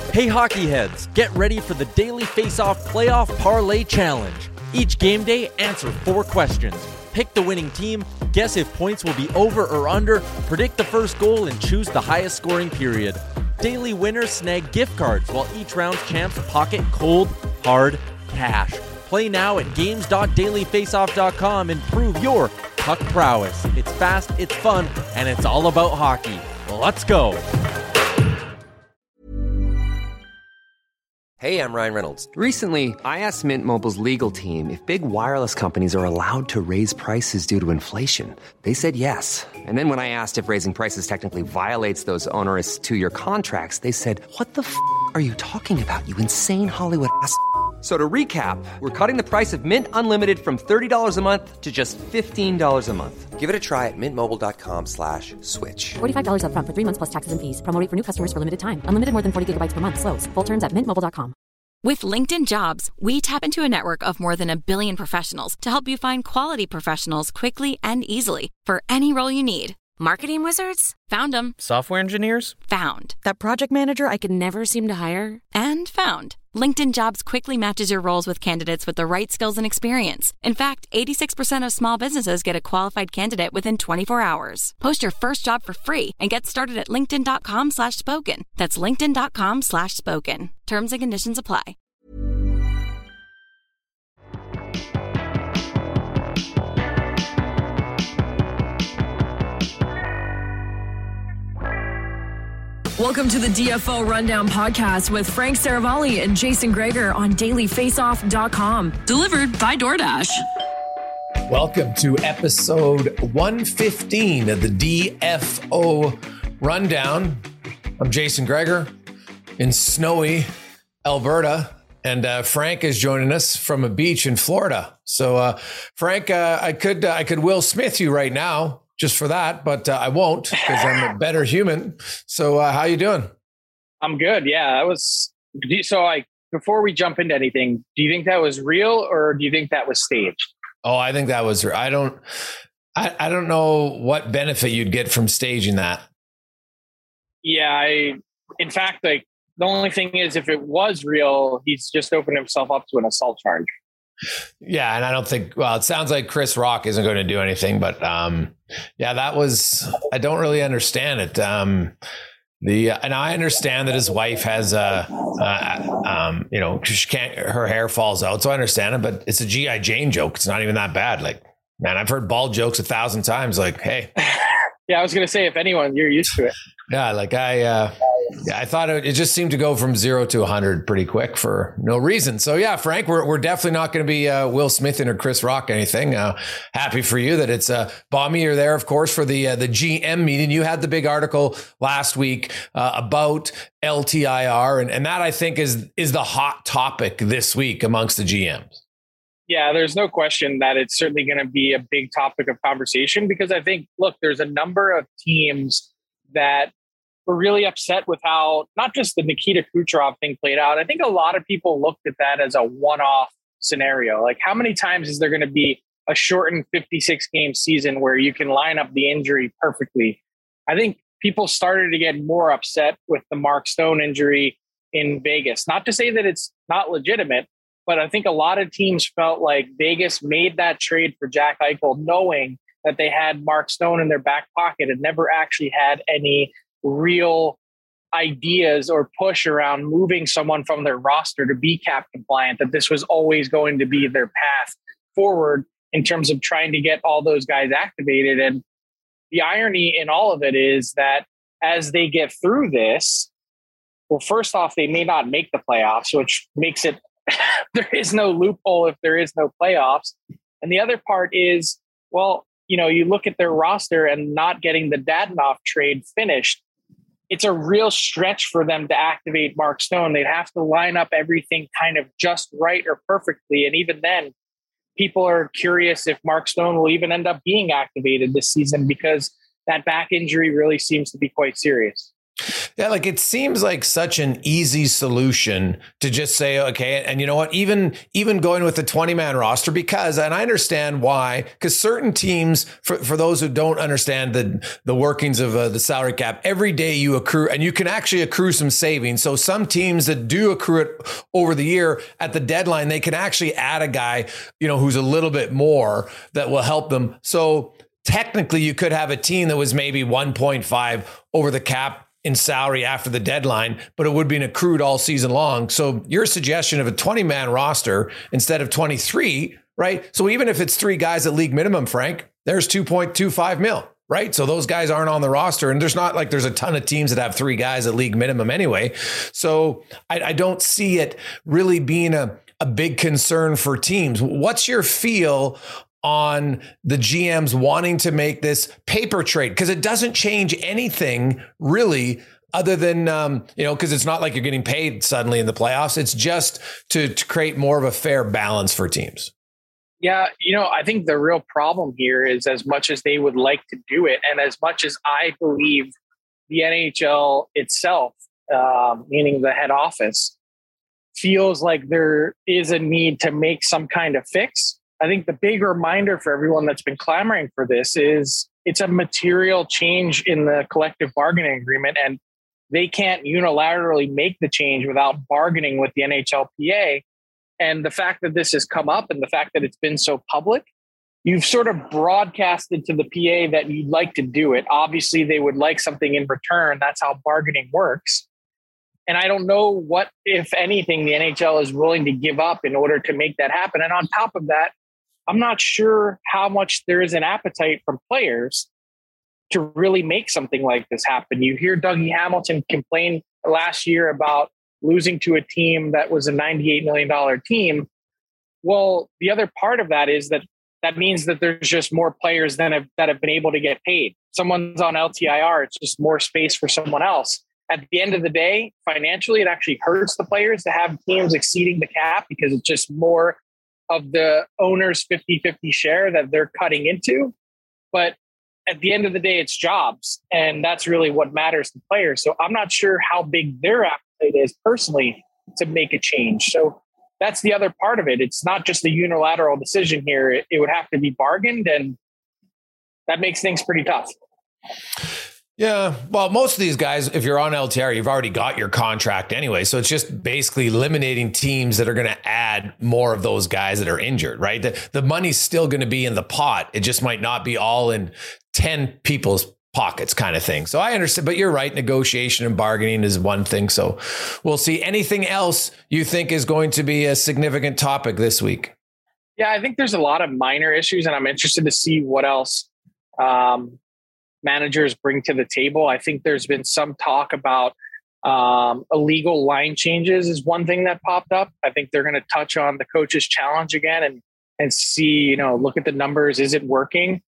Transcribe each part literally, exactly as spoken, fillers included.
Hey hockey heads, get ready for the Daily Face-Off Playoff Parlay Challenge. Each game day, answer four questions. Pick the winning team, guess if points will be over or under, predict the first goal, and choose the highest scoring period. Daily winners snag gift cards, while each round's champs pocket cold, hard cash. Play now at games dot daily face off dot com and prove your puck prowess. It's fast, it's fun, and it's all about hockey. Let's go! Hey, I'm Ryan Reynolds. Recently, I asked Mint Mobile's legal team if big wireless companies are allowed to raise prices due to inflation. They said yes. And then when I asked if raising prices technically violates those onerous two-year contracts, they said, "What the f*** are you talking about, you insane Hollywood ass?" So to recap, we're cutting the price of Mint Unlimited from thirty dollars a month to just fifteen dollars a month. Give it a try at mintmobile.com slash switch. forty-five dollars up front for three months plus taxes and fees. Promo rate for new customers for limited time. Unlimited more than forty gigabytes per month. Slows full terms at mint mobile dot com. With LinkedIn Jobs, we tap into a network of more than a billion professionals to help you find quality professionals quickly and easily for any role you need. Marketing wizards? Found them. Software engineers? Found. That project manager I could never seem to hire? And found. LinkedIn Jobs quickly matches your roles with candidates with the right skills and experience. In fact, eighty-six percent of small businesses get a qualified candidate within twenty-four hours. Post your first job for free and get started at linkedin.com slash spoken. That's linkedin.com slash spoken. Terms and conditions apply. Welcome to the D F O Rundown podcast with Frank Saravalli and Jason Gregor on daily face off dot com. Delivered by DoorDash. Welcome to episode one fifteen of the D F O Rundown. I'm Jason Gregor in snowy Alberta, and uh, Frank is joining us from a beach in Florida. So, uh, Frank, uh, I could uh, I could Will Smith you right now just for that, but uh, I won't because I'm a better human. So, uh, how you doing? I'm good. Yeah, I was. So, like, before we jump into anything, do you think that was real or do you think that was staged? Oh, I think that was. I don't. I, I don't know what benefit you'd get from staging that. Yeah, I. In fact, like the only thing is, if it was real, he's just opened himself up to an assault charge. Yeah, and I don't think. Well, it sounds like Chris Rock isn't going to do anything, but um, yeah, that was. I don't really understand it. Um, the and I understand that his wife has a, uh, um, you know, she can't. Her hair falls out, so I understand it. But it's a G I. Jane joke. It's not even that bad. Like, man, I've heard bald jokes a thousand times. Like, hey. Yeah, I was going to say, if anyone, you're used to it. Yeah, like I, uh, yeah, I thought it, it just seemed to go from zero to a hundred pretty quick for no reason. So yeah, Frank, we're we're definitely not going to be uh, Will Smith or Chris Rock anything. Uh, happy for you that it's uh, Bommy. You're there, of course, for the uh, the G M meeting. You had the big article last week uh, about L T I R, and and that I think is is the hot topic this week amongst the G Ms. Yeah, there's no question that it's certainly going to be a big topic of conversation because I think, look, there's a number of teams that were really upset with how not just the Nikita Kucherov thing played out. I think a lot of people looked at that as a one-off scenario. Like, how many times is there going to be a shortened fifty-six game season where you can line up the injury perfectly? I think people started to get more upset with the Mark Stone injury in Vegas. Not to say that it's not legitimate, but I think a lot of teams felt like Vegas made that trade for Jack Eichel knowing that they had Mark Stone in their back pocket and never actually had any real ideas or push around moving someone from their roster to be cap compliant, that this was always going to be their path forward in terms of trying to get all those guys activated. And the irony in all of it is that as they get through this, well, first off, they may not make the playoffs, which makes it there is no loophole if there is no playoffs. And the other part is, well, you know, you look at their roster and not getting the Dadonov trade finished. It's a real stretch for them to activate Mark Stone. They'd have to line up everything kind of just right or perfectly. And even then, people are curious if Mark Stone will even end up being activated this season because that back injury really seems to be quite serious. Yeah, like it seems like such an easy solution to just say, okay, and you know what, even even going with the twenty-man roster, because, and I understand why, because certain teams, for, for those who don't understand the, the workings of uh, the salary cap, every day you accrue, and you can actually accrue some savings. So some teams that do accrue it over the year at the deadline, they can actually add a guy, you know, who's a little bit more that will help them. So technically you could have a team that was maybe one point five over the cap in salary after the deadline, but it would be an accrued all season long. So your suggestion of a twenty-man roster instead of twenty-three, right? So even if it's three guys at league minimum, Frank, there's two point two five mil, right? So those guys aren't on the roster, and there's not like there's a ton of teams that have three guys at league minimum anyway. So I, I don't see it really being a, a big concern for teams. What's your feel on the G Ms wanting to make this paper trade? Because it doesn't change anything really, other than, um, you know, because it's not like you're getting paid suddenly in the playoffs. It's just to, to create more of a fair balance for teams. Yeah, you know, I think the real problem here is, as much as they would like to do it, and as much as I believe the N H L itself, um, meaning the head office, feels like there is a need to make some kind of fix, I think the big reminder for everyone that's been clamoring for this is it's a material change in the collective bargaining agreement, and they can't unilaterally make the change without bargaining with the N H L P A. And the fact that this has come up and the fact that it's been so public, you've sort of broadcasted to the P A that you'd like to do it. Obviously, they would like something in return. That's how bargaining works. And I don't know what, if anything, the N H L is willing to give up in order to make that happen. And on top of that, I'm not sure how much there is an appetite from players to really make something like this happen. You hear Dougie Hamilton complain last year about losing to a team that was a ninety-eight million dollars team. Well, the other part of that is that that means that there's just more players than have, that have been able to get paid. Someone's on L T I R, it's just more space for someone else. At the end of the day, financially, it actually hurts the players to have teams exceeding the cap, because it's just more of the owner's fifty-fifty share that they're cutting into. But at the end of the day, it's jobs. And that's really what matters to players. So I'm not sure how big their appetite is personally to make a change. So that's the other part of it. It's not just a unilateral decision here. It, it would have to be bargained, and that makes things pretty tough. Yeah, well, most of these guys, if you're on L T I R, you've already got your contract anyway. So it's just basically eliminating teams that are going to add more of those guys that are injured, right? The, the money's still going to be in the pot. It just might not be all in ten people's pockets kind of thing. So I understand, but you're right. Negotiation and bargaining is one thing. So we'll see. Anything else you think is going to be a significant topic this week? Yeah, I think there's a lot of minor issues, and I'm interested to see what else um, managers bring to the table. I think there's been some talk about um, illegal line changes is one thing that popped up. I think they're going to touch on the coach's challenge again and and see, you know, look at the numbers. Is it working?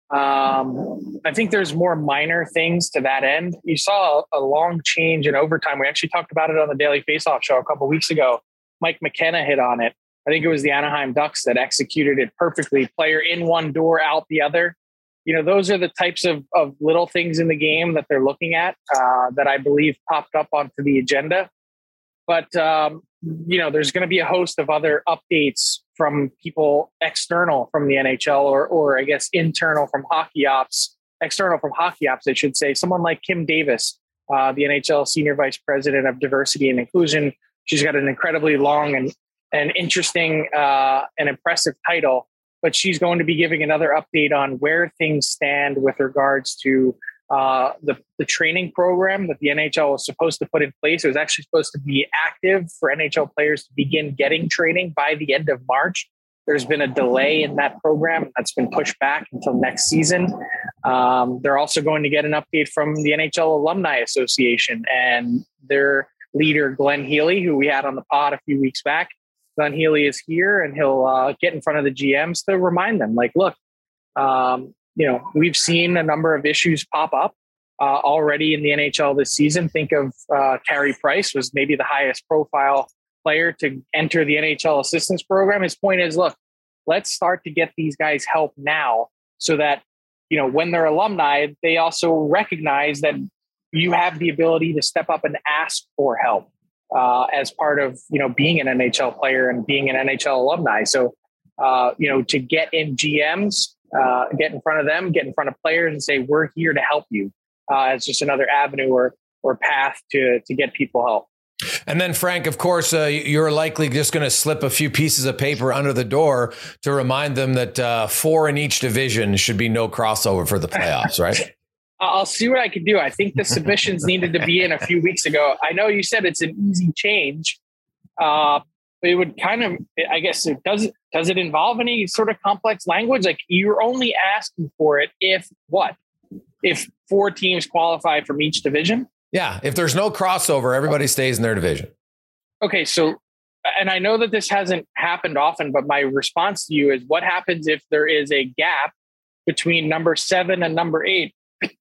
Um, I think there's more minor things to that end. You saw a, a long change in overtime. We actually talked about it on the Daily Faceoff show a couple of weeks ago. Mike McKenna hit on it. I think it was the Anaheim Ducks that executed it perfectly. Player in one door, out the other. You know, those are the types of, of little things in the game that they're looking at uh, that I believe popped up onto the agenda. But, um, you know, there's going to be a host of other updates from people external from the N H L or, or I guess, internal from hockey ops, external from hockey ops, I should say. Someone like Kim Davis, uh, the N H L Senior Vice President of Diversity and Inclusion. She's got an incredibly long and, and interesting uh, and impressive title. But she's going to be giving another update on where things stand with regards to uh, the, the training program that the N H L was supposed to put in place. It was actually supposed to be active for N H L players to begin getting training by the end of March. There's been a delay in that program that's been pushed back until next season. Um, they're also going to get an update from the N H L Alumni Association and their leader, Glenn Healy, who we had on the pod a few weeks back. Glenn Healy is here, and he'll uh, get in front of the G Ms to remind them, like, look, um, you know, we've seen a number of issues pop up uh, already in the N H L this season. Think of uh, Carey Price was maybe the highest profile player to enter the N H L assistance program. His point is, look, let's start to get these guys help now so that, you know, when they're alumni, they also recognize that you have the ability to step up and ask for help uh, as part of, you know, being an N H L player and being an N H L alumni. So, uh, you know, to get in G Ms, uh, get in front of them, get in front of players and say, we're here to help you. Uh, it's just another avenue or, or path to, to get people help. And then, Frank, of course, uh, you're likely just going to slip a few pieces of paper under the door to remind them that uh, four in each division should be no crossover for the playoffs, right? I'll see what I can do. I think the submissions needed to be in a few weeks ago. I know you said it's an easy change. Uh, it would kind of, I guess, it does, does it involve any sort of complex language? Like, you're only asking for it if what? If four teams qualify from each division? Yeah. If there's no crossover, everybody stays in their division. Okay. So, and I know that this hasn't happened often, but my response to you is, what happens if there is a gap between number seven and number eight?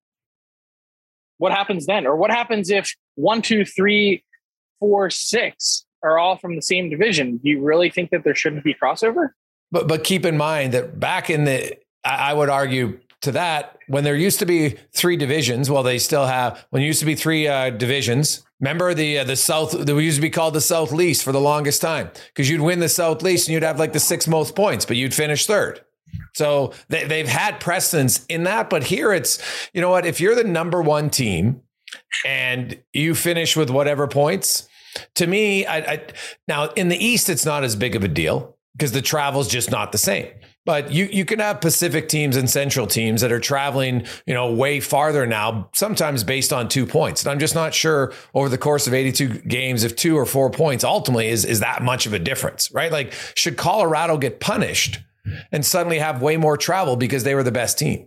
What happens then? Or what happens if one, two, three, four, six are all from the same division? Do you really think that there shouldn't be crossover? But but keep in mind that back in the, I would argue to that, when there used to be three divisions, well, they still have, when there used to be three uh, divisions, remember the uh, the South, that used to be called the South Least for the longest time, because you'd win the South Least and you'd have like the six most points, but you'd finish third. So they, they've had precedence in that. But here it's, you know what, if you're the number one team and you finish with whatever points, to me, I, I now in the East, it's not as big of a deal because the travel's just not the same. But you you can have Pacific teams and Central teams that are traveling, you know, way farther now, sometimes based on two points. And I'm just not sure over the course of eighty-two games if two or four points ultimately is, is that much of a difference, right? Like, should Colorado get punished and suddenly have way more travel because they were the best team?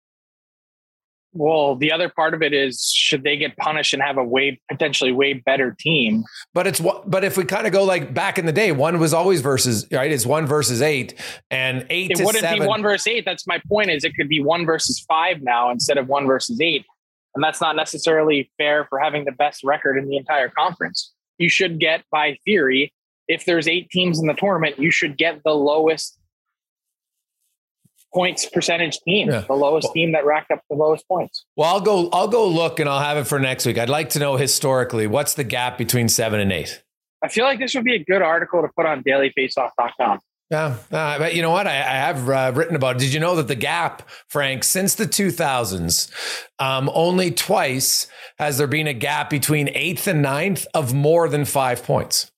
Well, the other part of it is, should they get punished and have a way, potentially way better team? But it's what, but if we kind of go like back in the day, one was always versus, right? It's one versus eight and eight it to wouldn't seven. be one versus eight. That's my point, is it could be one versus five now instead of one versus eight. And that's not necessarily fair for having the best record in the entire conference. You should get, by theory, if there's eight teams in the tournament, you should get the lowest points percentage team, yeah. the lowest team that racked up the lowest points. Well, I'll go, I'll go look and I'll have it for next week. I'd like to know historically, what's the gap between seven and eight? I feel like this would be a good article to put on daily face off dot com. Yeah. Uh, but you know what? I, I have uh, written about it. Did you know that the gap, Frank, since the two thousands, um, only twice has there been a gap between eighth and ninth of more than five points?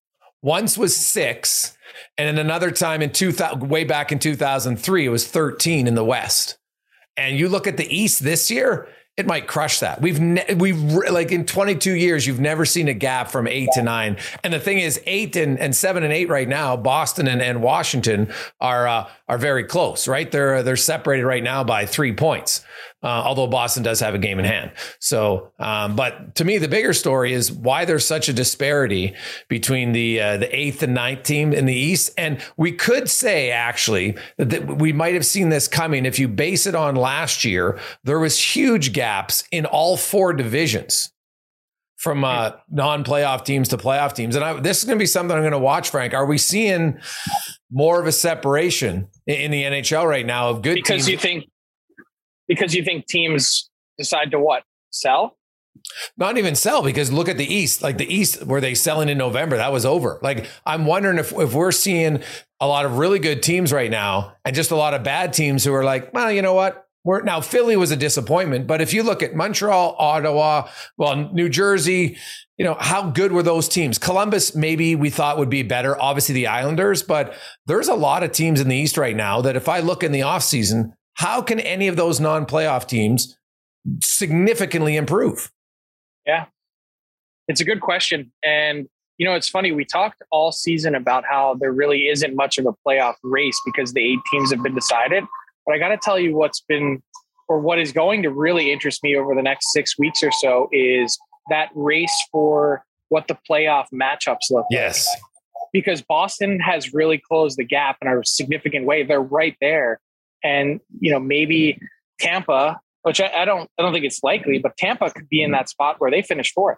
Once was six. And then another time in two thousand, way back in two thousand three, it was thirteen in the West. And you look at the East this year, it might crush that. We've ne- we've like in twenty-two years, you've never seen a gap from eight to nine. And the thing is, eight and, and seven and eight right now, Boston and, and Washington are uh, are very close, right? They're they're separated right now by three points. Uh, although Boston does have a game in hand. So, um, but to me, the bigger story is why there's such a disparity between the uh, the eighth and ninth team in the East. And we could say, actually, that we might have seen this coming. If you base it on last year, there was huge gaps in all four divisions from uh, non-playoff teams to playoff teams. And I, this is going to be something I'm going to watch, Frank. Are we seeing more of a separation in, in the N H L right now of good because teams? you think Because you think teams decide to what? Sell? Not even sell, because look at the East. Like the East, were they selling in November? That was over. Like, I'm wondering if, if we're seeing a lot of really good teams right now and just a lot of bad teams who are like, well, you know what? We're now Philly was a disappointment. But if you look at Montreal, Ottawa, well, New Jersey, you know, how good were those teams? Columbus, maybe we thought would be better. Obviously the Islanders, but there's a lot of teams in the East right now that if I look in the offseason, how can any of those non-playoff teams significantly improve? Yeah, it's a good question. And, you know, it's funny. We talked all season about how there really isn't much of a playoff race because the eight teams have been decided. But I got to tell you what's been, or what is going to really interest me over the next six weeks or so is that race for what the playoff matchups look yes. like. Because Boston has really closed the gap in a significant way. They're right there. And, you know, maybe Tampa, which I, I don't, I don't think it's likely, but Tampa could be in that spot where they finish fourth.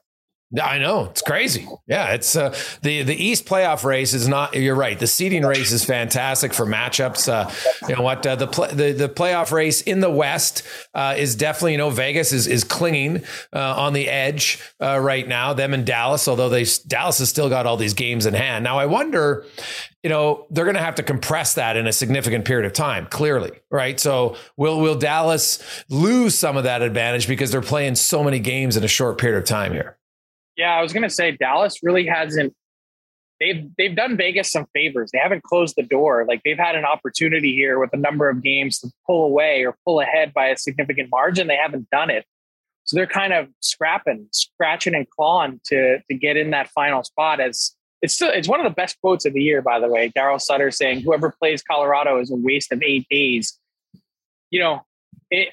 I know, it's crazy. Yeah, it's uh, the the East playoff race is not. You're right. The seeding race is fantastic for matchups. Uh, you know what? Uh, the, play, the the playoff race in the West uh, is definitely. You know, Vegas is is clinging uh, on the edge uh, right now. Them and Dallas, although they Dallas has still got all these games in hand. Now, I wonder. You know, they're going to have to compress that in a significant period of time, clearly, right? So will will Dallas lose some of that advantage because they're playing so many games in a short period of time here? Yeah, I was going to say Dallas really hasn't. They've they've done Vegas some favors. They haven't closed the door. Like they've had an opportunity here with a number of games to pull away or pull ahead by a significant margin. They haven't done it. So they're kind of scrapping, scratching and clawing to to get in that final spot. As it's still, it's one of the best quotes of the year, by the way. Daryl Sutter saying, "Whoever plays Colorado is a waste of eight days." You know, it.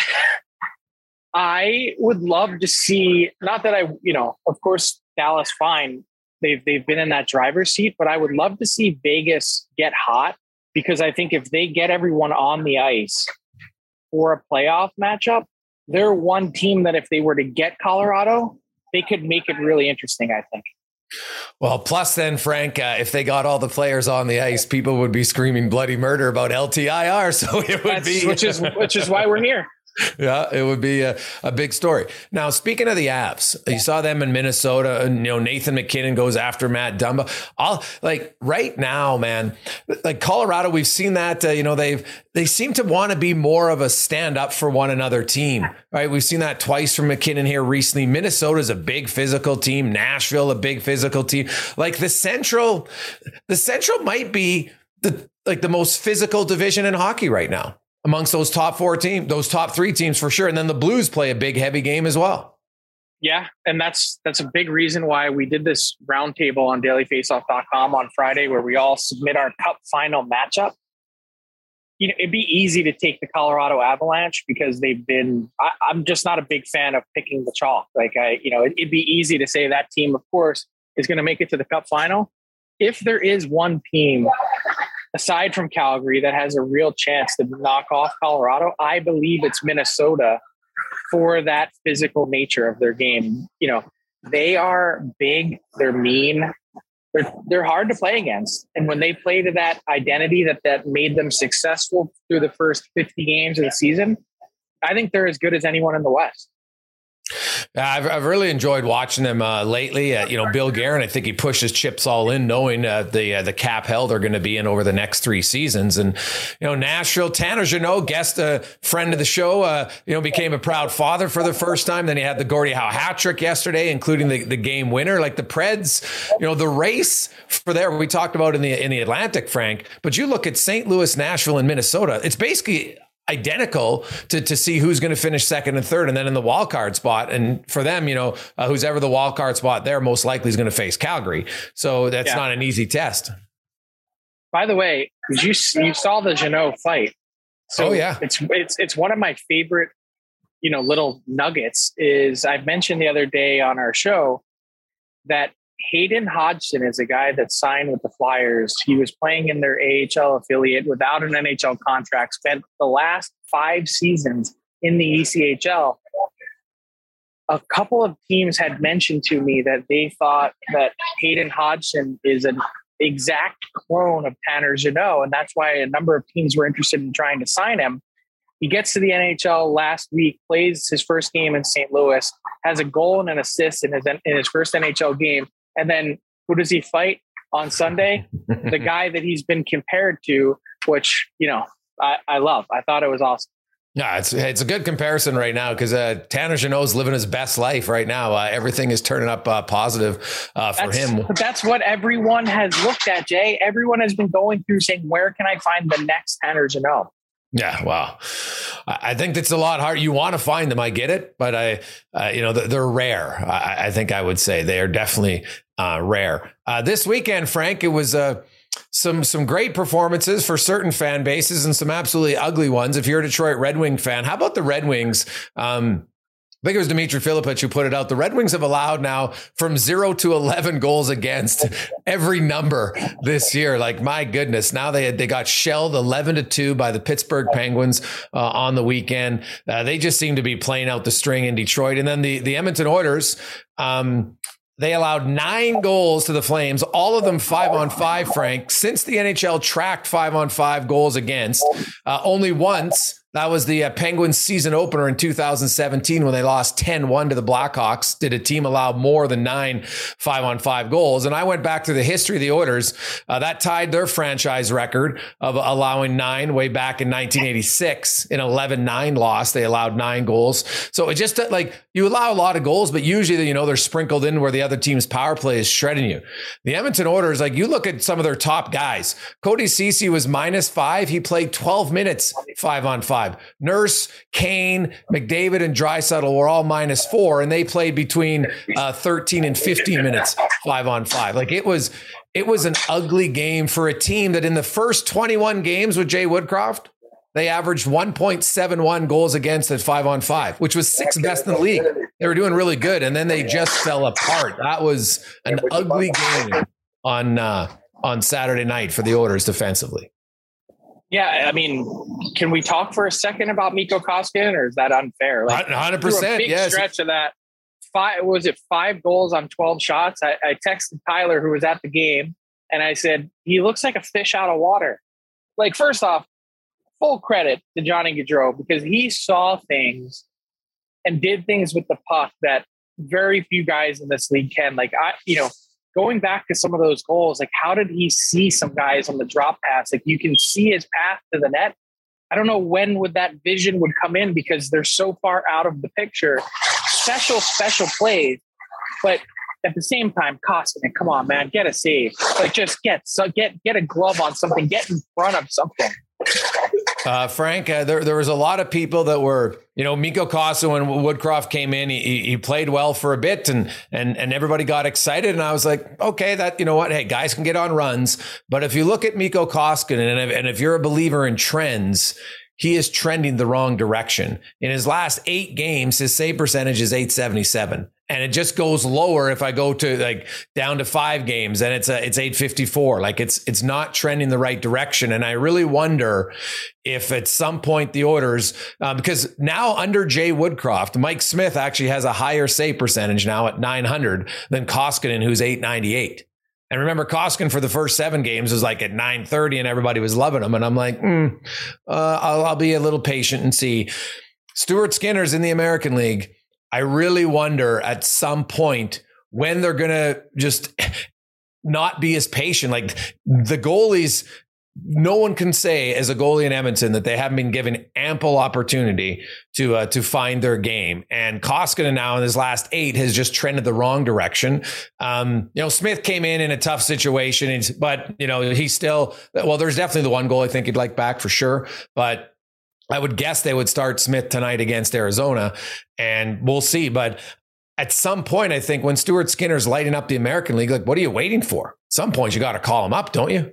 I would love to see, not that I, you know, of course, Dallas, fine. They've, they've been in that driver's seat, but I would love to see Vegas get hot because I think if they get everyone on the ice for a playoff matchup, they're one team that if they were to get Colorado, they could make it really interesting, I think. Well, plus then, Frank, uh, if they got all the players on the ice, people would be screaming bloody murder about L T I R. So it would That's, be, which is, which is why we're here. Yeah, it would be a, a big story. Now, speaking of the Avs, you saw them in Minnesota, and you know Nathan McKinnon goes after Matt Dumba. All like right now, man, like Colorado, we've seen that. Uh, you know, they've they seem to want to be more of a stand up for one another team, right? We've seen that twice from McKinnon here recently. Minnesota's a big physical team. Nashville, a big physical team. Like the Central, the Central might be the like the most physical division in hockey right now. Amongst those top four teams, those top three teams for sure. And then the Blues play a big, heavy game as well. Yeah. And that's, that's a big reason why we did this roundtable on daily face off dot com on Friday, where we all submit our cup final matchup. You know, it'd be easy to take the Colorado Avalanche because they've been, I, I'm just not a big fan of picking the chalk. Like I, you know, it, it'd be easy to say that team, of course, is going to make it to the cup final. If there is one team aside from Calgary that has a real chance to knock off Colorado, I believe it's Minnesota for that physical nature of their game. You know, they are big, they're mean, they're, they're hard to play against. And when they play to that identity that, that made them successful through the first fifty games of the season, I think they're as good as anyone in the West. Yeah, I've, I've really enjoyed watching them uh, lately. Uh, you know, Bill Guerin, I think he pushed his chips all in, knowing uh, the uh, the cap hell they're going to be in over the next three seasons. And, you know, Nashville, Tanner Jeannot, guest, a friend of the show, uh, you know, became a proud father for the first time. Then he had the Gordie Howe hat trick yesterday, including the, the game winner. Like the Preds, you know, the race for there, we talked about in the in the Atlantic, Frank. But you look at Saint Louis, Nashville, and Minnesota, it's basically identical to, to see who's going to finish second and third, and then in the wild card spot. And for them, you know, uh, who's ever the wild card spot there most likely is going to face Calgary. So that's yeah. not an easy test. By the way, did you you saw the Jeannot fight? So oh yeah, it's it's it's one of my favorite, you know, little nuggets. Is I've mentioned the other day on our show that Hayden Hodgson is a guy that signed with the Flyers. He was playing in their A H L affiliate without an N H L contract, spent the last five seasons in the E C H L. A couple of teams had mentioned to me that they thought that Hayden Hodgson is an exact clone of Tanner Jeannot, and that's why a number of teams were interested in trying to sign him. He gets to the N H L last week, plays his first game in Saint Louis, has a goal and an assist in his in his first N H L game. And then who does he fight on Sunday? The guy that he's been compared to, which, you know, I, I love. I thought it was awesome. Yeah, it's it's a good comparison right now because uh, Tanner Jeannot's living his best life right now. Uh, everything is turning up uh, positive uh, for that's, him. That's what everyone has looked at, Jay. Everyone has been going through saying, where can I find the next Tanner Jeannot? Yeah, wow. I think that's a lot hard. You want to find them. I get it. But, I, uh, you know, they're rare. I, I think I would say they are definitely uh, rare. Uh, this weekend, Frank, it was uh, some some great performances for certain fan bases and some absolutely ugly ones. If you're a Detroit Red Wing fan, how about the Red Wings? Um, think it was Dimitri Filipic who put it out. The Red Wings have allowed now from zero to eleven goals against every number this year. Like, my goodness. Now they had, they got shelled eleven to two by the Pittsburgh Penguins uh, on the weekend. Uh, they just seem to be playing out the string in Detroit. And then the, the Edmonton Oilers, um, they allowed nine goals to the Flames, all of them five on five, Frank. Since the N H L tracked five on five goals against, uh, only once. That was the uh, Penguins season opener in two thousand seventeen when they lost ten one to the Blackhawks. Did a team allow more than nine five on five goals? And I went back to the history of the Oilers. Uh, that tied their franchise record of allowing nine way back in nineteen eighty-six. In eleven nine loss, they allowed nine goals. So it just like, you allow a lot of goals, but usually, you know, they're sprinkled in where the other team's power play is shredding you. The Edmonton Oilers, like, you look at some of their top guys. Cody Ceci was minus five. He played twelve minutes five on five. Nurse, Kane, McDavid, and Draisaitl were all minus four, and they played between uh, thirteen and fifteen minutes five on five. Like, it was, it was an ugly game for a team that in the first twenty-one games with Jay Woodcroft, they averaged one point seven one goals against at five on five, which was sixth best in the league. They were doing really good, and then they just fell apart. That was an ugly game on uh, on Saturday night for the Oilers defensively. Yeah, I mean, can we talk for a second about Mikko Koskinen, or is that unfair? Like, one hundred percent, a big yes. stretch of that. Five, was it five goals on twelve shots? I, I texted Tyler, who was at the game, and I said, he looks like a fish out of water. Like, first off, full credit to Johnny Gaudreau, because he saw things and did things with the puck that very few guys in this league can. Like, I, you know, going back to some of those goals, like, how did he see some guys on the drop pass? Like, you can see his path to the net. I don't know when would that vision would come in, because they're so far out of the picture. Special, special plays. But at the same time, Koskinen, come on, man, get a save. Like, just get, so get, get a glove on something, get in front of something. Uh, Frank, uh, there there was a lot of people that were, you know, Mikko Koskinen, when Woodcroft came in, he he played well for a bit, and and and everybody got excited. And I was like, okay, that, you know what, hey, guys can get on runs. But if you look at Mikko Koskinen, and if, and if you're a believer in trends, he is trending the wrong direction. In his last eight games, his save percentage is eight seventy-seven. And it just goes lower if I go to like down to five games, and it's a, it's eight fifty-four. Like, it's it's not trending the right direction. And I really wonder if at some point the Oilers, uh, because now under Jay Woodcroft, Mike Smith actually has a higher save percentage now at nine hundred than Koskinen, who's eight ninety-eight. And remember, Koskinen for the first seven games was like at nine thirty, and everybody was loving him. And I'm like, mm, uh, I'll, I'll be a little patient and see. Stuart Skinner's in the American League. I really wonder at some point when they're going to just not be as patient. Like, the goalies, no one can say as a goalie in Edmonton that they haven't been given ample opportunity to uh, to find their game. And Koskinen now in his last eight has just trended the wrong direction. Um, you know, Smith came in in a tough situation, but, you know, he's still, well, there's definitely the one goal I think he'd like back for sure. But I would guess they would start Smith tonight against Arizona, and we'll see. But at some point, I think when Stuart Skinner's lighting up the American League, like, what are you waiting for? At some point, you got to call him up, don't you?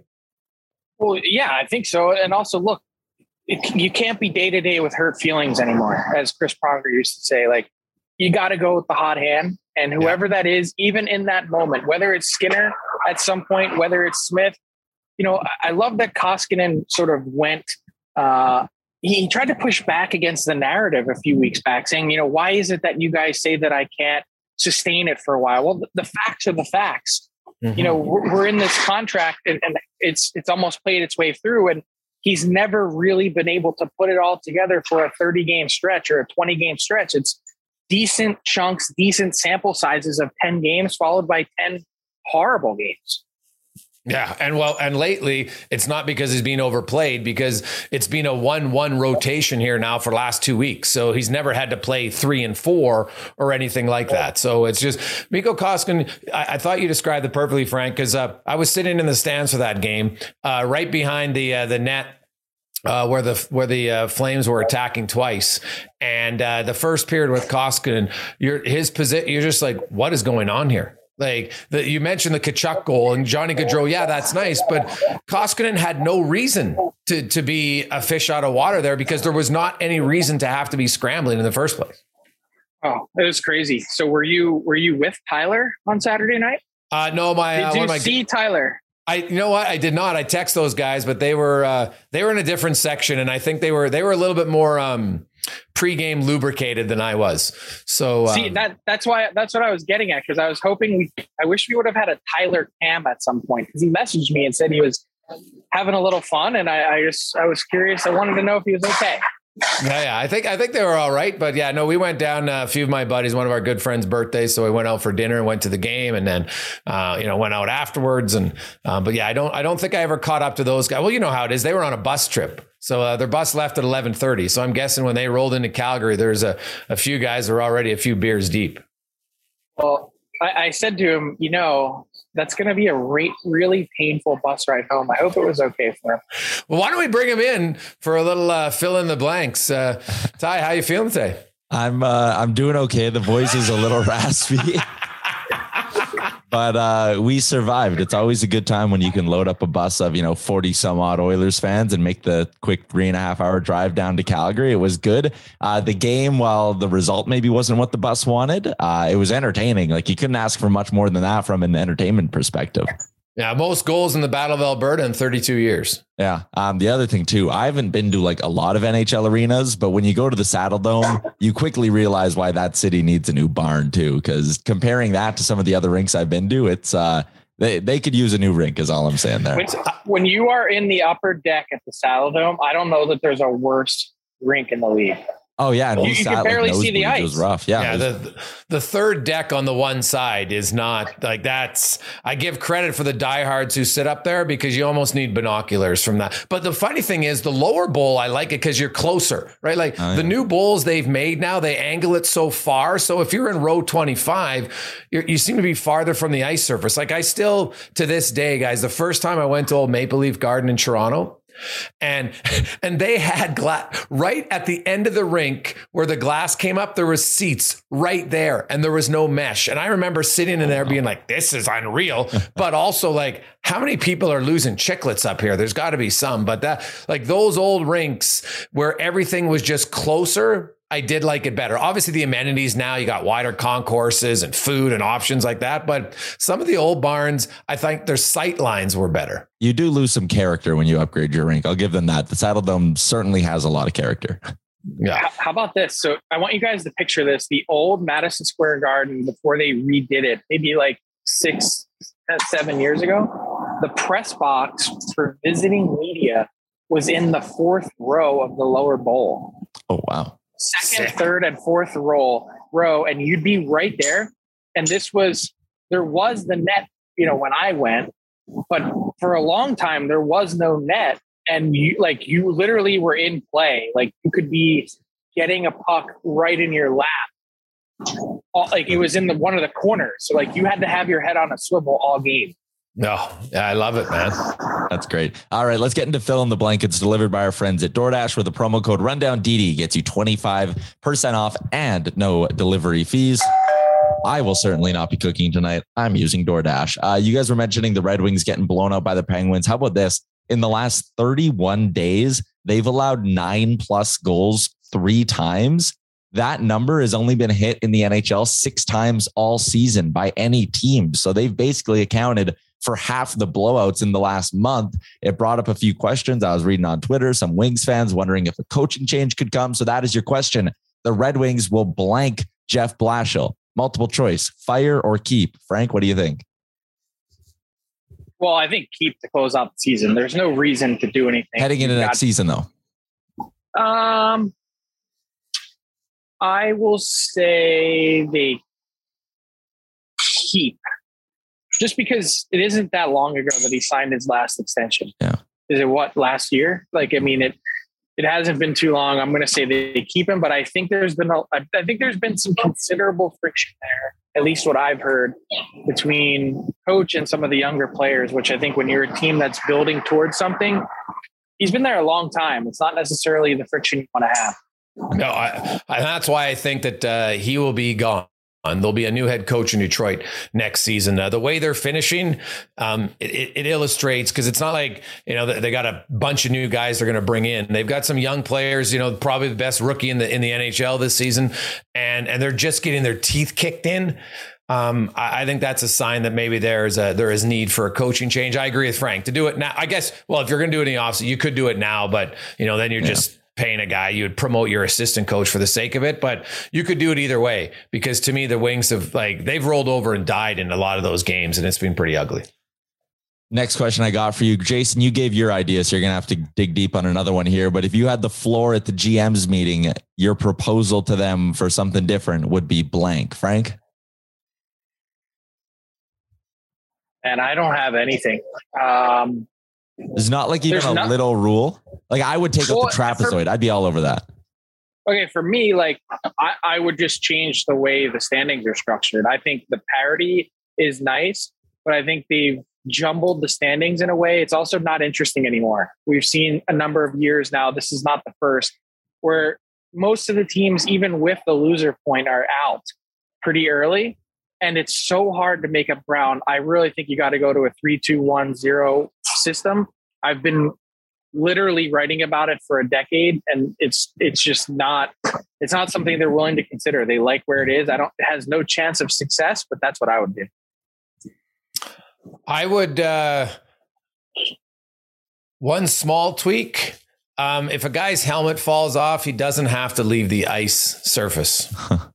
Well, yeah, I think so. And also, look, it, you can't be day to day with hurt feelings anymore, as Chris Pronger used to say. Like, you got to go with the hot hand, and whoever yeah. that is, even in that moment, whether it's Skinner at some point, whether it's Smith, you know, I love that Koskinen sort of went. Uh, He tried to push back against the narrative a few weeks back, saying, you know, why is it that you guys say that I can't sustain it for a while? Well, the facts are the facts. Mm-hmm. You know, we're, we're in this contract, and, and it's it's almost played its way through, and he's never really been able to put it all together for a thirty-game stretch or a twenty-game stretch. It's decent chunks, decent sample sizes of ten games, followed by ten horrible games. Yeah. And well, and lately it's not because he's being overplayed, because it's been a one, one rotation here now for the last two weeks. So he's never had to play three and four or anything like that. So it's just Mikko Koskinen. I, I thought you described it perfectly, Frank, because uh, I was sitting in the stands for that game, uh, right behind the, uh, the net. Uh, where the where the uh, Flames were attacking twice, and uh, the first period with Koskinen, you're his position. You're just like, what is going on here? Like, the, you mentioned the Tkachuk goal and Johnny Gaudreau. Yeah, that's nice. But Koskinen had no reason to, to be a fish out of water there, because there was not any reason to have to be scrambling in the first place. Oh, it was crazy. So were you were you with Tyler on Saturday night? Uh, no, my did uh, you one of my, see Tyler? I you know what I did not. I text those guys, but they were uh, they were in a different section, and I think they were they were a little bit more um, pre-game lubricated than I was. So see um, that that's why that's what I was getting at, because I was hoping we I wish we would have had a Tyler cam at some point, because he messaged me and said he was having a little fun, and I, I just I was curious. I wanted to know if he was okay. Yeah, yeah, I think I think they were all right, but yeah, no, we went down uh, a few of my buddies, one of our good friends' birthdays, so we went out for dinner and went to the game, and then uh, you know went out afterwards, and uh, but yeah, I don't I don't think I ever caught up to those guys. Well, you know how it is; they were on a bus trip, so uh, their bus left at eleven thirty. So I'm guessing when they rolled into Calgary, there's a a few guys that were already a few beers deep. Well, I, I said to him, you know, that's going to be a re- really painful bus ride home. I hope it was okay for him. Well, why don't we bring him in for a little uh, fill in the blanks? Uh, Ty, how you feeling today? I'm uh, I'm doing okay. The voice is a little raspy, but uh, we survived. It's always a good time when you can load up a bus of, you know, forty some odd Oilers fans and make the quick three and a half hour drive down to Calgary. It was good. Uh, the game, while the result maybe wasn't what the bus wanted, uh, it was entertaining. Like, you couldn't ask for much more than that from an entertainment perspective. Yeah, most goals in the Battle of Alberta in thirty-two years. Yeah. Um, the other thing too, I haven't been to like a lot of N H L arenas, but when you go to the Saddle Dome, you quickly realize why that city needs a new barn too. Because comparing that to some of the other rinks I've been to, it's uh, they they could use a new rink, is all I'm saying there. When, when you are in the upper deck at the Saddle Dome, I don't know that there's a worse rink in the league. Oh yeah, and you, we you sat, can barely like, see the ice. It was rough. Yeah, yeah. was, The the third deck on the one side is not like that's. I give credit for the diehards who sit up there, because you almost need binoculars from that. But the funny thing is, the lower bowl, I like it because you're closer, right? Like oh, yeah. the new bowls they've made now, they angle it so far. So if you're in row twenty-five, you're, you seem to be farther from the ice surface. Like I still, to this day, guys, the first time I went to Old Maple Leaf Garden in Toronto. And and they had glass right at the end of the rink where the glass came up. There was seats right there, and there was no mesh. And I remember sitting in there being like, "This is unreal," but also like, how many people are losing chiclets up here? There's got to be some. But that, like those old rinks where everything was just closer, I did like it better. Obviously, the amenities now, you got wider concourses and food and options like that. But some of the old barns, I think their sight lines were better. You do lose some character when you upgrade your rink. I'll give them that. The Saddle Dome certainly has a lot of character. Yeah. How, how about this? So I want you guys to picture this. The old Madison Square Garden, before they redid it, maybe like six, seven years ago, the press box for visiting media was in the fourth row of the lower bowl. Oh, wow. Second, Sick. third, and fourth row, row, and you'd be right there. And this was, there was the net, you know, when I went, but for a long time, there was no net. And you, like, you literally were in play. Like, you could be getting a puck right in your lap. All, like, it was in the one of the corners. So, like, you had to have your head on a swivel all game. No, yeah, I love it, man. That's great. All right, let's get into fill in the blankets delivered by our friends at DoorDash, where the promo code Rundown D D gets you twenty-five percent off and no delivery fees. I will certainly not be cooking tonight. I'm using DoorDash. Uh, you guys were mentioning the Red Wings getting blown out by the Penguins. How about this? In the last thirty-one days, they've allowed nine plus goals three times. That number has only been hit in the N H L six times all season by any team. So they've basically accounted for half the blowouts in the last month. It brought up a few questions. I was reading on Twitter, some Wings fans wondering if a coaching change could come. So that is your question. The Red Wings will blank Jeff Blashill. Multiple choice, fire or keep. Frank, what do you think? Well, I think keep to close out the season. There's no reason to do anything. Heading into next season, though. Um, I will say they keep. Just because it isn't that long ago that he signed his last extension. Yeah. Is it what, last year? Like, I mean, it it hasn't been too long. I'm going to say they keep him, but I think there's been a, I think there's been some considerable friction there, at least what I've heard, between coach and some of the younger players, which I think when you're a team that's building towards something, he's been there a long time. It's not necessarily the friction you want to have. No, I, I, that's why I think that uh, he will be gone. There'll be a new head coach in Detroit next season. Uh, the way they're finishing, um, it, it illustrates, because it's not like, you know, they got a bunch of new guys they're going to bring in. They've got some young players, you know, probably the best rookie in the in the N H L this season, and and they're just getting their teeth kicked in. Um, I, I think that's a sign that maybe there's a there is need for a coaching change. I agree with Frank to do it now. I guess, well, if you're going to do it in the offseason, you could do it now, but you know, then you're yeah. just paying a guy. You would promote your assistant coach for the sake of it, but you could do it either way, because to me, the Wings have like, they've rolled over and died in a lot of those games, and it's been pretty ugly. Next question I got for you, Jason, you gave your idea, so you're going to have to dig deep on another one here. But if you had the floor at the G M's meeting, your proposal to them for something different would be blank. Frank? And I don't have anything. Um, There's not like even a not, little rule. Like I would take well, up the trapezoid. For, I'd be all over that. Okay. For me, like I, I would just change the way the standings are structured. I think the parity is nice, but I think they've jumbled the standings in a way. It's also not interesting anymore. We've seen a number of years now. This is not the first, where most of the teams, even with the loser point, are out pretty early. And it's so hard to make up ground. I really think you got to go to a three, two, one, zero system. I've been literally writing about it for a decade, and it's it's just not it's not something they're willing to consider. They like where it is. I don't it has no chance of success, but that's what I would do. I would uh, one small tweak. Um, if a guy's helmet falls off, he doesn't have to leave the ice surface.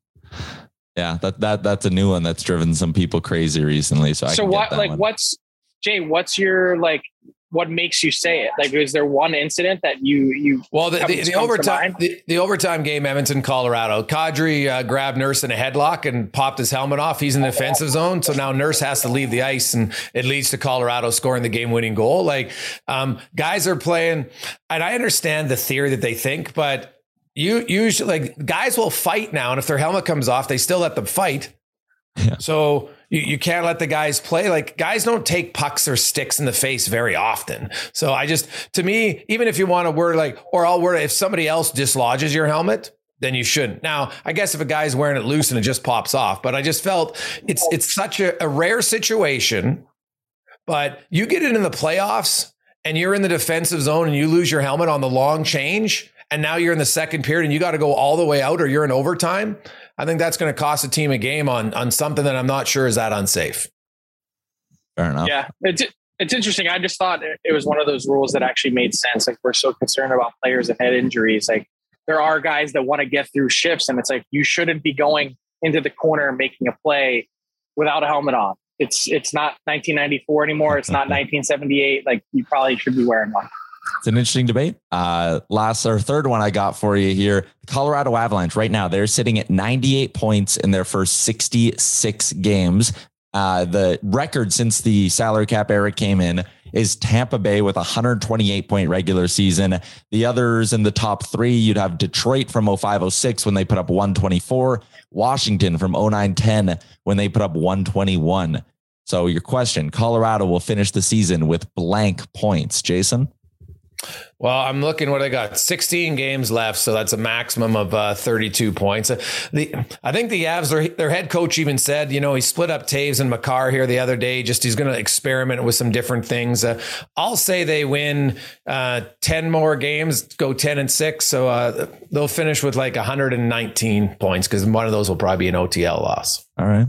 Yeah, that that that's a new one that's driven some people crazy recently. So, I so what, like, one. what's Jay? What's your like? What makes you say it? Like, is there one incident that you you? Well, the, the, the overtime the, the overtime game, Edmonton, Colorado. Kadri uh, grabbed Nurse in a headlock and popped his helmet off. He's in the offensive zone, so now Nurse has to leave the ice, and it leads to Colorado scoring the game-winning goal. Like, um, guys are playing, and I understand the theory that they think, but. You usually like guys will fight now, and if their helmet comes off, they still let them fight. Yeah. So you, you can't let the guys play. Like guys don't take pucks or sticks in the face very often. So I just, to me, even if you want to word like, or I'll word it, if somebody else dislodges your helmet, then you shouldn't. Now, I guess if a guy's wearing it loose and it just pops off, but I just felt it's it's such a, a rare situation. But you get it in the playoffs and you're in the defensive zone and you lose your helmet on the long change. And now you're in the second period and you got to go all the way out or you're in overtime. I think that's going to cost a team a game on, on something that I'm not sure is that unsafe. Fair enough. Yeah. It's, it's interesting. I just thought it was one of those rules that actually made sense. Like we're so concerned about players that had injuries. Like there are guys that want to get through shifts and it's like, you shouldn't be going into the corner and making a play without a helmet on. It's, it's not nineteen ninety-four anymore. It's not nineteen seventy-eight. Like you probably should be wearing one. It's an interesting debate. Uh, last or third one I got for you here. Colorado Avalanche right now, they're sitting at ninety-eight points in their first sixty-six games. Uh, the record since the salary cap era came in is Tampa Bay with a one hundred twenty-eight point regular season. The others in the top three, you'd have Detroit from oh five oh six when they put up one twenty-four, Washington from oh nine ten when they put up one twenty-one. So your question, Colorado will finish the season with blank points. Jason? Well, I'm looking what I got. sixteen games left, so that's a maximum of uh, thirty-two points. Uh, the I think the Avs, their, their head coach even said, you know, he split up Taves and Makar here the other day. Just he's going to experiment with some different things. Uh, I'll say they win uh, ten more games, go ten and six. So uh, they'll finish with like one hundred nineteen points because one of those will probably be an O T L loss. All right.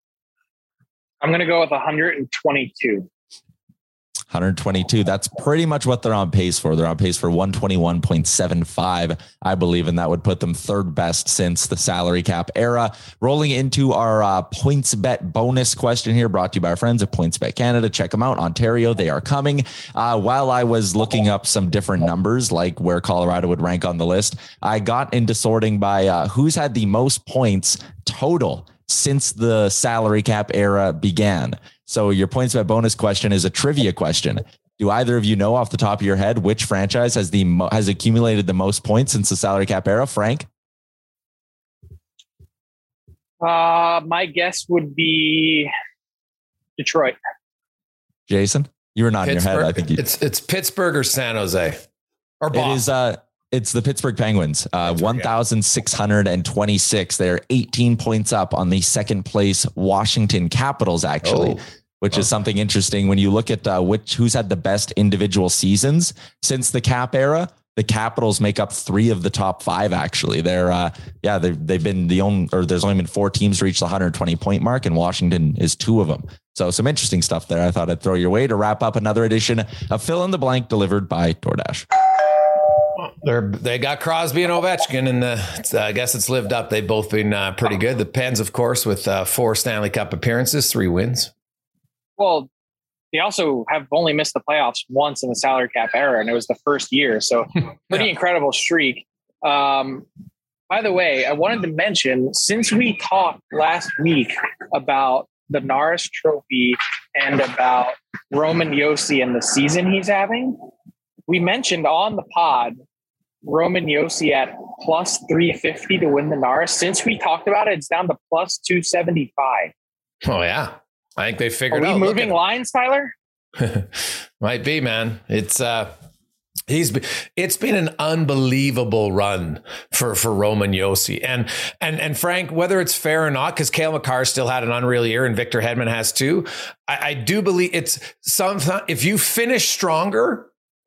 I'm going to go with one hundred twenty-two. one hundred twenty-two. That's pretty much what they're on pace for. They're on pace for one twenty-one point seven five, I believe, and that would put them third best since the salary cap era. Rolling into our uh, PointsBet bonus question here, brought to you by our friends at PointsBet Canada. Check them out. Ontario, they are coming. Uh, while I was looking up some different numbers, like where Colorado would rank on the list, I got into sorting by uh, who's had the most points total since the salary cap era began. So your PointsBet bonus question is a trivia question. Do either of you know off the top of your head which franchise has the mo- has accumulated the most points since the salary cap era? Frank? Uh, my guess would be Detroit. Jason, you were nodding your head. I think you- it's it's Pittsburgh or San Jose or Boston. It is. Uh, It's the Pittsburgh Penguins, uh, one thousand six hundred twenty-six. They're eighteen points up on the second place Washington Capitals, actually, oh. which oh. is something interesting when you look at uh, which who's had the best individual seasons since the Cap era. The Capitals make up three of the top five. Actually, they're uh, yeah they've they've been the only, or there's only been four teams reach the one hundred twenty point mark, and Washington is two of them. So some interesting stuff there. I thought I'd throw your way to wrap up another edition of Fill in the Blank delivered by DoorDash. They're, they got Crosby and Ovechkin, and uh, it's, uh, I guess it's lived up. They've both been uh, pretty good. The Pens, of course, with uh, four Stanley Cup appearances, three wins. Well, they also have only missed the playoffs once in the salary cap era, and it was the first year. So pretty yeah. incredible streak. Um, by the way, I wanted to mention, since we talked last week about the Norris Trophy and about Roman Josi and the season he's having, we mentioned on the pod Roman Josi at plus three fifty to win the Norris. Since we talked about it, it's down to plus two seventy-five. Oh, yeah. I think they figured out. Are we out. moving lines, Tyler? Might be, man. It's uh, he's it's been an unbelievable run for for Roman Josi, and and and Frank, whether it's fair or not, because Cale Makar still had an unreal year, and Victor Hedman has too. I, I do believe it's some. If you finish stronger,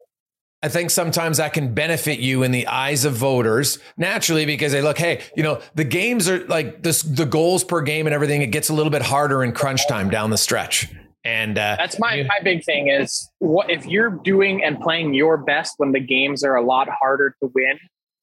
I think sometimes that can benefit you in the eyes of voters naturally, because they look, hey, you know, the games are like this, the goals per game and everything. It gets a little bit harder in crunch time down the stretch. And uh, that's my, my big thing is what if you're doing and playing your best when the games are a lot harder to win,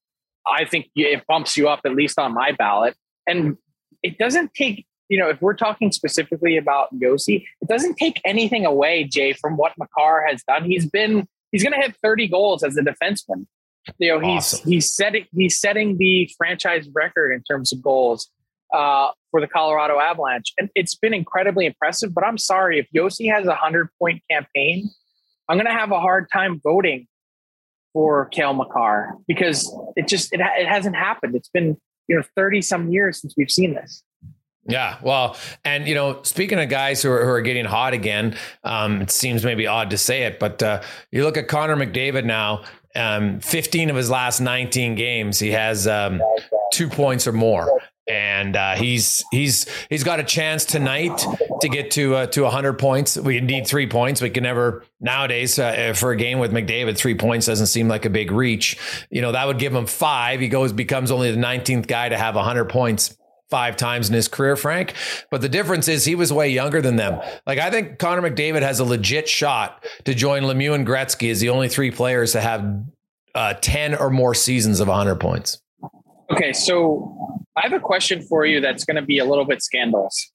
I think it bumps you up, at least on my ballot. And it doesn't take, you know, if we're talking specifically about Josi, it doesn't take anything away, Jay, from what Makar has done. He's been, He's going to hit thirty goals as a defenseman. You know, he's awesome. he's setting he's setting the franchise record in terms of goals uh, for the Colorado Avalanche, and it's been incredibly impressive. But I'm sorry, if Josi has a hundred point campaign, I'm going to have a hard time voting for Cale Makar because it just it it hasn't happened. It's been you know thirty some years since we've seen this. Yeah, well, and, you know, speaking of guys who are, who are getting hot again, um, it seems maybe odd to say it, but uh, you look at Connor McDavid now, um, fifteen of his last nineteen games, he has um, two points or more. And uh, he's he's he's got a chance tonight to get to uh, to one hundred points. We need three points. We can never nowadays uh, for a game with McDavid, three points doesn't seem like a big reach. You know, that would give him five. He goes becomes only the nineteenth guy to have one hundred points five times in his career, Frank. But the difference is he was way younger than them. Like, I think Connor McDavid has a legit shot to join Lemieux and Gretzky as the only three players to have uh, ten or more seasons of one hundred points. Okay, so I have a question for you that's going to be a little bit scandalous.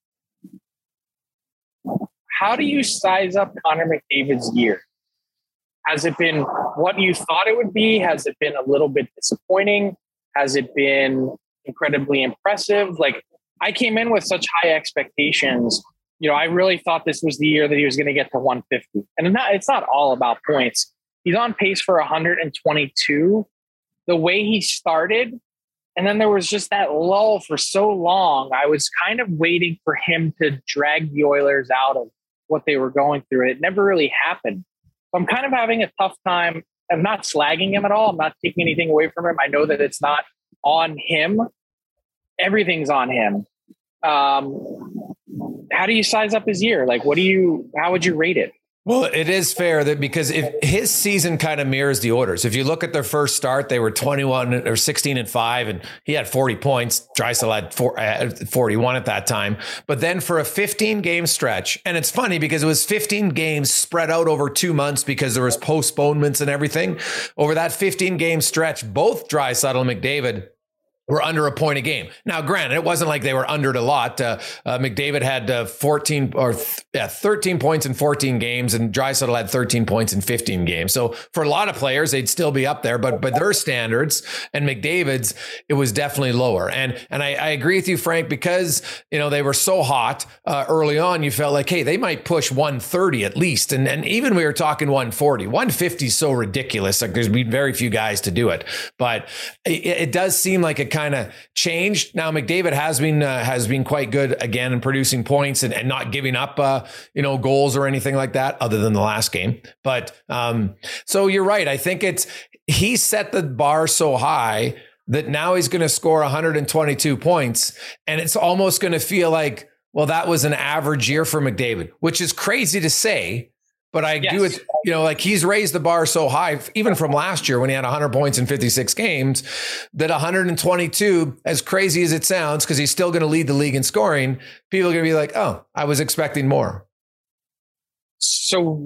How do you size up Connor McDavid's year? Has it been what you thought it would be? Has it been a little bit disappointing? Has it been incredibly impressive? Like, I came in with such high expectations. You know, I really thought this was the year that he was going to get to one fifty. And not, it's not all about points. He's on pace for one hundred twenty-two. The way he started, and then there was just that lull for so long. I was kind of waiting for him to drag the Oilers out of what they were going through. It never really happened. So I'm kind of having a tough time. I'm not slagging him at all. I'm not taking anything away from him. I know that it's not on him. Everything's on him. Um, how do you size up his year? Like, what do you, how would you rate it? Well, it is fair that because if his season kind of mirrors the Oilers. If you look at their first start, they were twenty-one or sixteen and five, and he had forty points. Draisaitl had four, uh, forty-one at that time. But then for a fifteen game stretch, and it's funny because it was fifteen games spread out over two months because there was postponements and everything. Over that fifteen game stretch, both Draisaitl and McDavid were under a point a game. Now, granted, it wasn't like they were under it a lot. Uh, uh, McDavid had uh, fourteen or th- yeah, thirteen points in fourteen games, and Draisaitl had thirteen points in fifteen games. So for a lot of players, they'd still be up there, but by their standards and McDavid's, it was definitely lower. And and I, I agree with you, Frank, because you know they were so hot uh, early on. You felt like, hey, they might push one thirty at least, and and even we were talking one forty. one fifty is so ridiculous. Like there's been very few guys to do it, but it, it does seem like a kind of changed. Now McDavid has been uh, has been quite good again in producing points and, and not giving up uh, you know goals or anything like that other than the last game. But um, so you're right. I think it's he set the bar so high that now he's going to score one hundred twenty-two points. And it's almost going to feel like, well, that was an average year for McDavid, which is crazy to say. But I yes. do it, you know, like he's raised the bar so high, even from last year when he had one hundred points in fifty-six games, that one hundred twenty-two, as crazy as it sounds, because he's still going to lead the league in scoring, people are going to be like, oh, I was expecting more. So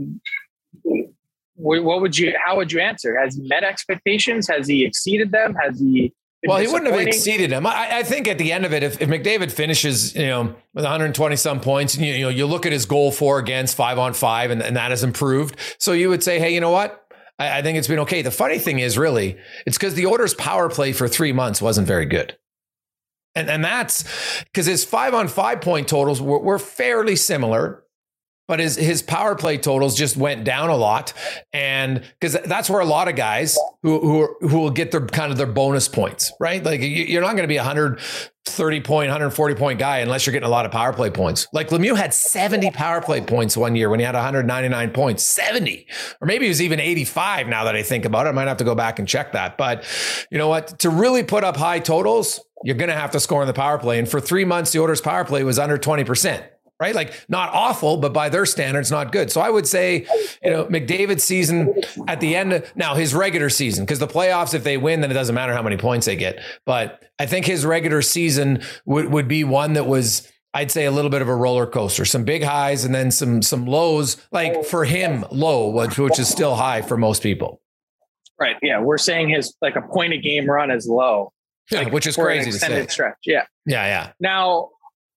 what would you, how would you answer? Has he met expectations? Has he exceeded them? Has he? Well, he wouldn't have exceeded him. I, I think at the end of it, if, if McDavid finishes, you know, with one hundred twenty some points, and you, you know, you look at his goal for against five on five, and, and that has improved. So you would say, hey, you know what? I, I think it's been okay. The funny thing is, really, it's because the Oilers' power play for three months wasn't very good. And, and that's because his five on five point totals were, were fairly similar. But his his power play totals just went down a lot, and because that's where a lot of guys who who are, who will get their kind of their bonus points, right? Like you're not going to be a one hundred thirty point, one hundred forty point guy unless you're getting a lot of power play points. Like Lemieux had seventy power play points one year when he had one hundred ninety-nine points, seventy, or maybe it was even eighty-five. Now that I think about it, I might have to go back and check that. But you know what? To really put up high totals, you're going to have to score in the power play. And for three months, the Oilers' power play was under twenty percent. Right? Like not awful, but by their standards, not good. So I would say, you know, McDavid's season at the end, of, now his regular season, because the playoffs, if they win, then it doesn't matter how many points they get. But I think his regular season would, would be one that was, I'd say, a little bit of a roller coaster, some big highs and then some, some lows, like for him, low, which, which is still high for most people. Right. Yeah. We're saying his like a point a game run is low, yeah, like which is crazy to say. Stretch. Yeah. Yeah. Yeah. Now,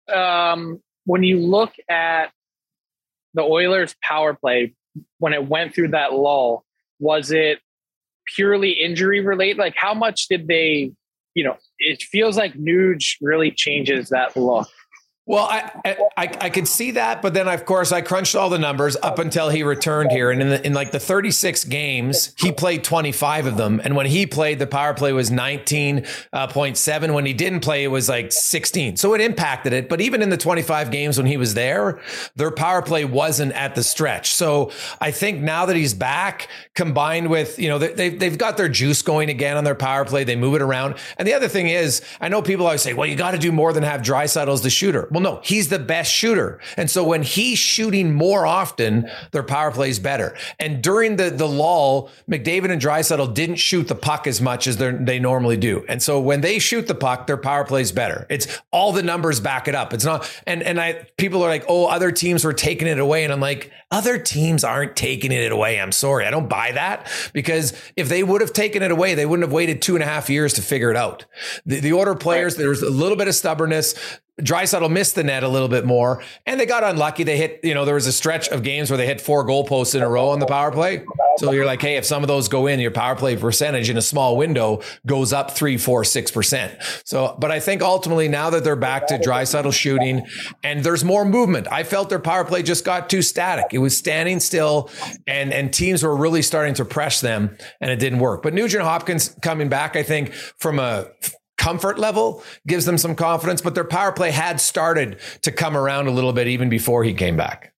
um, when you look at the Oilers' power play, when it went through that lull, was it purely injury related? Like how much did they, you know, it feels like Nuge really changes that look. Well, I, I I could see that, but then of course I crunched all the numbers up until he returned here, and in the, in like the thirty-six games, he played twenty-five of them, and when he played, the power play was nineteen point seven. When he didn't play, it was like sixteen. So it impacted it. But even in the twenty-five games when he was there, their power play wasn't at the stretch. So I think now that he's back, combined with, you know, they they've got their juice going again on their power play, they move it around. And the other thing is, I know people always say, well, you got to do more than have Draisaitl as the shooter. Well, no, he's the best shooter. And so when he's shooting more often, their power play is better. And during the, the lull, McDavid and Draisaitl didn't shoot the puck as much as they normally do. And so when they shoot the puck, their power play is better. It's all the numbers back it up. It's not, and, and I, people are like, oh, other teams were taking it away. And I'm like, other teams aren't taking it away. I'm sorry. I don't buy that, because if they would have taken it away, they wouldn't have waited two and a half years to figure it out. The, the order players, there was a little bit of stubbornness. Draisaitl missed the net a little bit more, and they got unlucky. They hit, you know, there was a stretch of games where they hit four goalposts in a row on the power play. So you're like, hey, if some of those go in, your power play percentage in a small window goes up three, four, six percent. So, but I think ultimately now that they're back to Draisaitl shooting and there's more movement, I felt their power play just got too static. It was standing still, and, and teams were really starting to press them, and it didn't work. But Nugent Hopkins coming back, I think from a comfort level gives them some confidence, but their power play had started to come around a little bit even before he came back.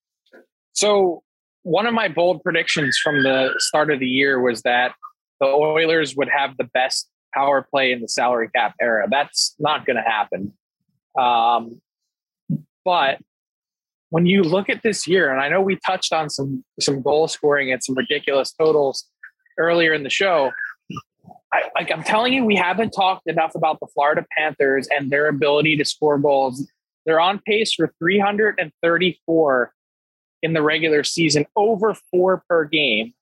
So one of my bold predictions from the start of the year was that the Oilers would have the best power play in the salary cap era. That's not going to happen. Um, but when you look at this year, and I know we touched on some, some goal scoring and some ridiculous totals earlier in the show, I, like I'm telling you, we haven't talked enough about the Florida Panthers and their ability to score goals. They're on pace for three hundred thirty-four in the regular season, over four per game.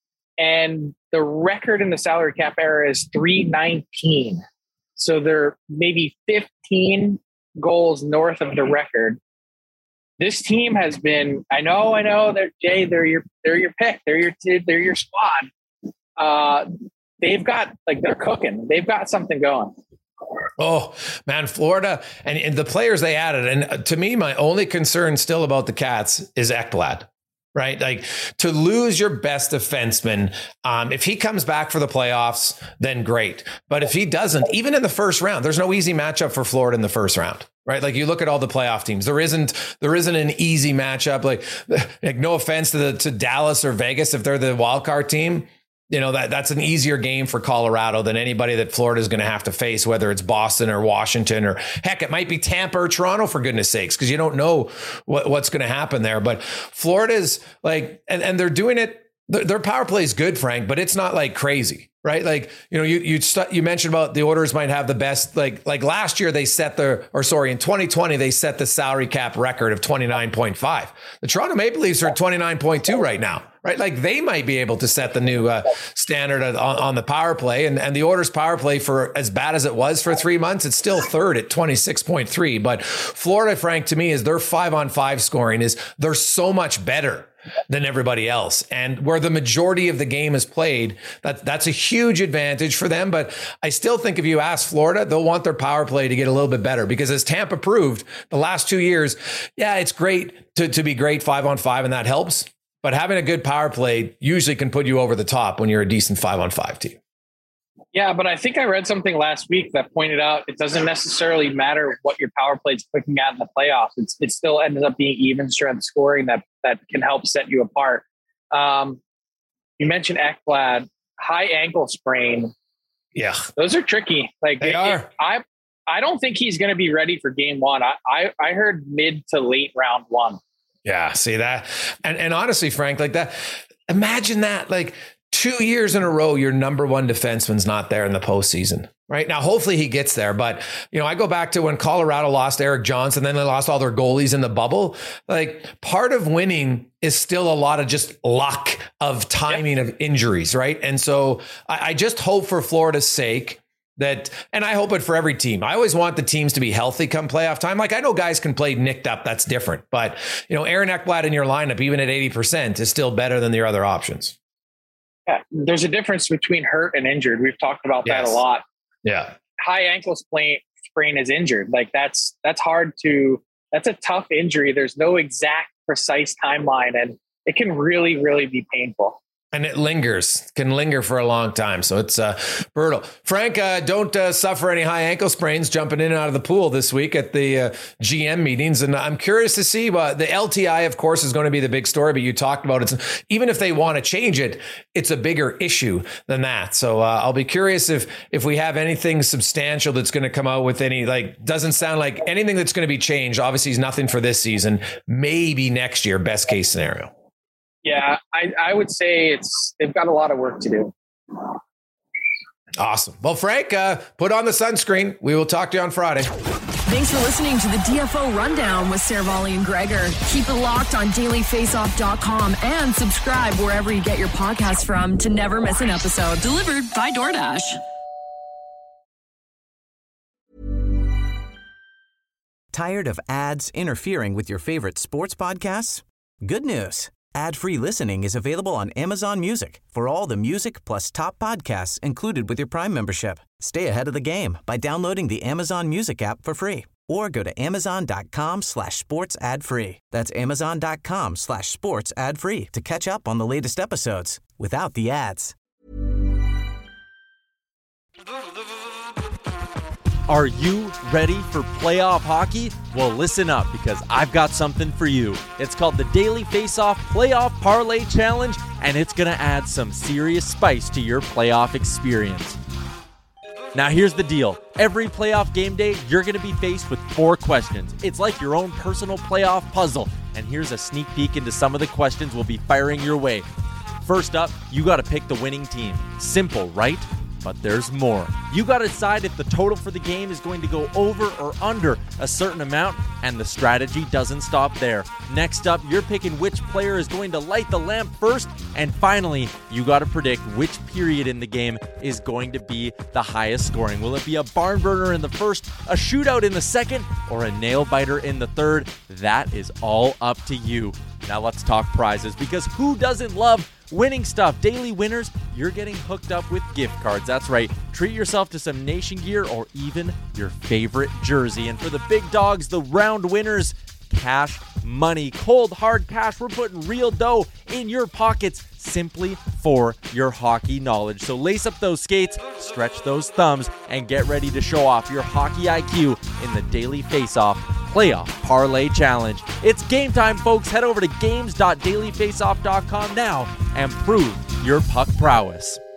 And the record in the salary cap era is three nineteen. So they're maybe fifteen goals north of the record. This team has been, I know, I know they're Jay, they're your, they're your pick. They're your, they're your squad. Uh, They've got, like, they're cooking. They've got something going. Oh, man, Florida and, and the players they added. And to me, my only concern still about the Cats is Ekblad, right? Like, to lose your best defenseman, um, if he comes back for the playoffs, then great. But if he doesn't, even in the first round, there's no easy matchup for Florida in the first round. Right. Like you look at all the playoff teams, there isn't there isn't an easy matchup. Like, like no offense to the to Dallas or Vegas if they're the wild card team. You know, that that's an easier game for Colorado than anybody that Florida is going to have to face, whether it's Boston or Washington or heck, it might be Tampa or Toronto, for goodness sakes, because you don't know what, what's going to happen there. But Florida's like, and, and they're doing it. Their power play is good, Frank, but it's not like crazy, right? Like, you know, you you st- you mentioned about the Oilers might have the best, like like last year they set the, or sorry, in twenty twenty, they set the salary cap record of twenty-nine point five. The Toronto Maple Leafs are at twenty-nine point two right now, right? Like they might be able to set the new uh, standard on, on the power play. And, and the Oilers power play, for as bad as it was for three months, it's still third at twenty-six point three. But Florida, Frank, to me, is their five on five scoring is they're so much better than everybody else. And where the majority of the game is played, that, that's a huge advantage for them. But I still think if you ask Florida, they'll want their power play to get a little bit better, because as Tampa proved the last two years, yeah, it's great to, to be great five on five, and that helps. But having a good power play usually can put you over the top when you're a decent five on five team. Yeah, but I think I read something last week that pointed out it doesn't necessarily matter what your power play is clicking at in the playoffs. It's, it still ends up being even strength scoring that that can help set you apart. Um, you mentioned Ekblad, high ankle sprain. Yeah, those are tricky. Like they it, are. It, I I don't think he's going to be ready for game one. I, I I heard mid to late round one. Yeah, see that, and and honestly, Frank, like that. Imagine that, like. Two years in a row, your number one defenseman's not there in the postseason. Right now, hopefully he gets there. But, you know, I go back to when Colorado lost Eric Johnson, then they lost all their goalies in the bubble. Like, part of winning is still a lot of just luck of timing yep. of injuries. Right. And so I, I just hope for Florida's sake that, and I hope it for every team. I always want the teams to be healthy come playoff time. Like, I know guys can play nicked up. That's different. But, you know, Aaron Ekblad in your lineup, even at eighty percent, is still better than your other options. Yeah, there's a difference between hurt and injured. We've talked about yes. that a lot. Yeah. High ankle sprain, sprain is injured. Like that's, that's hard to, that's a tough injury. There's no exact precise timeline, and it can really, really be painful. And it lingers, can linger for a long time. So it's uh, brutal. Frank, uh, don't uh, suffer any high ankle sprains jumping in and out of the pool this week at the uh, G M meetings. And I'm curious to see, uh, the L T I, of course, is going to be the big story, but you talked about it. Even if they want to change it, it's a bigger issue than that. So uh, I'll be curious if if we have anything substantial that's going to come out with any, like, doesn't sound like anything that's going to be changed. Obviously, is nothing for this season, maybe next year, best case scenario. Yeah, I, I would say it's they've got a lot of work to do. Awesome. Well, Frank, uh, put on the sunscreen. We will talk to you on Friday. Thanks for listening to the D F O Rundown with Saravalli and Gregor. Keep it locked on daily face off dot com and subscribe wherever you get your podcasts from to never miss an episode. Delivered by DoorDash. Tired of ads interfering with your favorite sports podcasts? Good news. Ad-free listening is available on Amazon Music for all the music plus top podcasts included with your Prime membership. Stay ahead of the game by downloading the Amazon Music app for free or go to amazon.com slash sports ad free. That's amazon.com slash sports ad free to catch up on the latest episodes without the ads. Are you ready for playoff hockey? Well, listen up, because I've got something for you. It's called the Daily Face-Off Playoff Parlay Challenge, and it's going to add some serious spice to your playoff experience. Now, here's the deal. Every playoff game day, you're going to be faced with four questions. It's like your own personal playoff puzzle, and here's a sneak peek into some of the questions we'll be firing your way. First up, you got to pick the winning team. Simple, right? But there's more. You got to decide if the total for the game is going to go over or under a certain amount, and the strategy doesn't stop there. Next up, you're picking which player is going to light the lamp first, and finally, you got to predict which period in the game is going to be the highest scoring. Will it be a barn burner in the first, a shootout in the second, or a nail biter in the third? That is all up to you. Now let's talk prizes, because who doesn't love winning stuff? Daily winners, you're getting hooked up with gift cards. That's right. Treat yourself to some Nation gear or even your favorite jersey. And for the big dogs, the round winners, cash money, cold hard cash. We're putting real dough in your pockets simply for your hockey knowledge. So lace up those skates, stretch those thumbs, and get ready to show off your hockey I Q in the Daily Face-Off Playoff Parlay Challenge. It's game time, folks. Head over to games dot daily face off dot com now and prove your puck prowess.